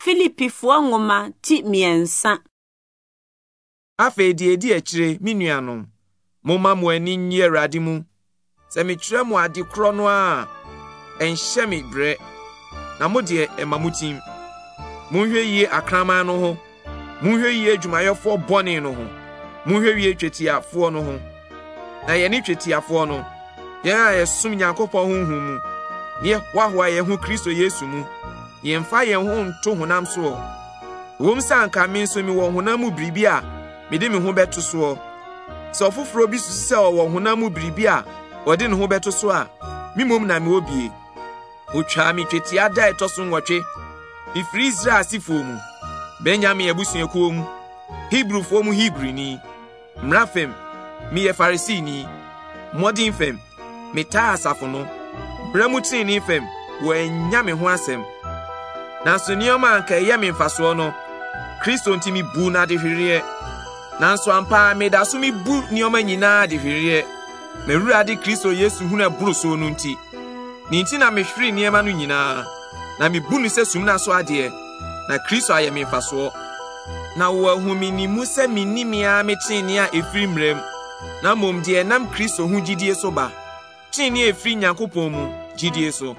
Filipifoɔ nwoma ti miɛnsa. Afei de edi akire me nuanom. Momma mo ani nnye Awurade mu. Sɛ mekyerɛ mo ade korɔ no a, ɛnhyɛ me brɛ. Na mo de ɛma mutim. Monhwɛ yie akraman no ho. Monhwɛ yie adwumayɛfoɔ bɔne no ho. Monhwɛ yie twetiafoɔ no ho. Na yɛne twetiafoɔ no, yɛn a yɛsom Nyankopɔn honhom mu, ne yɛhoahoa yɛn ho Kristo Yesu mu, yɛmfa yɛn ho nto honam so. Wɔm sɛ anka me nso mewɔ honam mu biribi a mede me ho bɛto so. Sɛ ɔfoforo bi susu sɛ ɔwɔ honam mu biribi a ɔde ne ho bɛto so a, me mmom na mewɔ bie. Otwaa me twetia da ɛtɔ so 8, mefiri Israel asifo mu, Benyamin abusuakuo mu, Hebrufoɔ mu Hebrini, mmara fam, meyɛ Farisini, mmɔden fam, metaa asafo no, brɛ mu trenee fam, wɔanya me ho asɛm. Nanso nneɛma anka ɛyɛ me mfasoɔ no, Kristo nti mebu na de hwereɛ. Nanso ampa meda so mebu nneɛma nyinaa de hwereɛ. Mewurade Kristo Yesu hunu ɛboro so no nti. Ne nti na mehwere nneɛma no nyinaa, na mebu no sɛ sumna so adeɛ, na Kristo ayɛ me mfasoɔ. Na wɔahu me nimu sɛ menni mea me trenee a ɛfiri mmerɛm, na mmom deɛ nam Kristo ho gyidie so ba, trenee a ɛfiri Nyankopɔn mu gyidie so.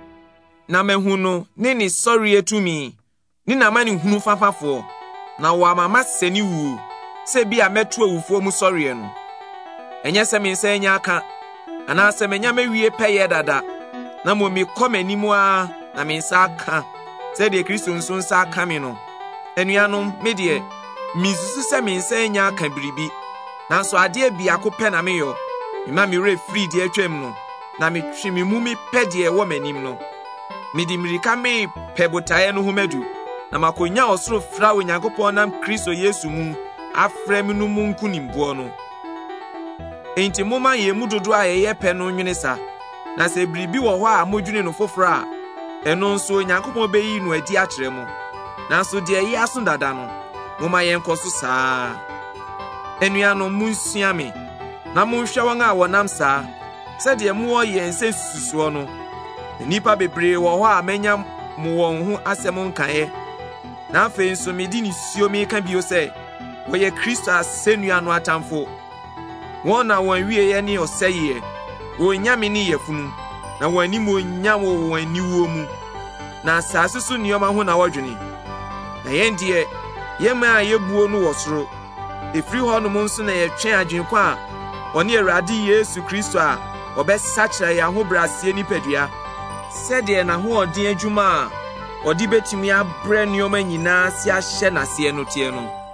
Na mahu no ne sɔre atumi, ne namane hunu fafafoɔ, na wɔamama sɛne wuo, sɛ bi a mɛto awufoɔ mu sɔreɛ no. Ɛnyɛ sɛ me nsa anya aka, anaasɛ manya mawie pɛyɛ dada, na mmom mekɔ m'anim a na me nsa aka, sɛdeɛ Kristo nso nsa aka me no. Anuanom, me deɛ, misusu sɛ me nsa anya aka biribi, nanso adeɛ biako pɛ na meyɔ, mema me werɛ firi deɛ atwam no, na metwe me mu mepɛ deɛ ɛwɔ m'anim no. Mede mmirika mepɛ botaeɛ no ho madu, na makonya ɔsoro fra Onyankopɔn nam Kristo Yesu mu afrɛ me no mu nkonimboɔ no. Enti momma yɛn mu dodo a yɛyɛ pɛ no nwene sa, na sɛ biribi wɔ hɔ a modwene no foforo a, ɛno nso Onyankopɔn bɛyi no adi akyerɛ mo. Nanso deɛ ɛyɛ aso dada no, momma yɛnkɔ so saa. Anuanom, monsua me, na monhwɛ wɔn a wɔnam saa, sɛdeɛ mowɔ yɛn sɛ sususoɔ no. Nnipa bebree wɔ hɔ a manya mo wɔn ho asɛm nkaeɛ, na afei nso mede ne suo meka bio sɛ, wɔyɛ Kristo asɛnnua no atamfo. Wɔn na wɔn wieɛ ne ɔsɛeɛ, wɔnya me ne yɛfunu, na wɔn anim wɔnya wɔ wɔn aniwuo mu, na asase so nneɛma ho na wɔdwene. Na yɛn deɛ, yɛma a yɛbuo no wɔ soro, ɛfiri hɔ nom nso na yɛtwɛn adwenkwa a ɔne Awurade Yesu Kristo a ɔbɛsakyerɛ yɛn ahobrɛaseɛ nipadua, sɛdeɛ n'ahoɔden adwuma a ɔde bɛtumi abrɛ nneɛma nyinaa se ahyɛ n'aseɛ no teɛ no.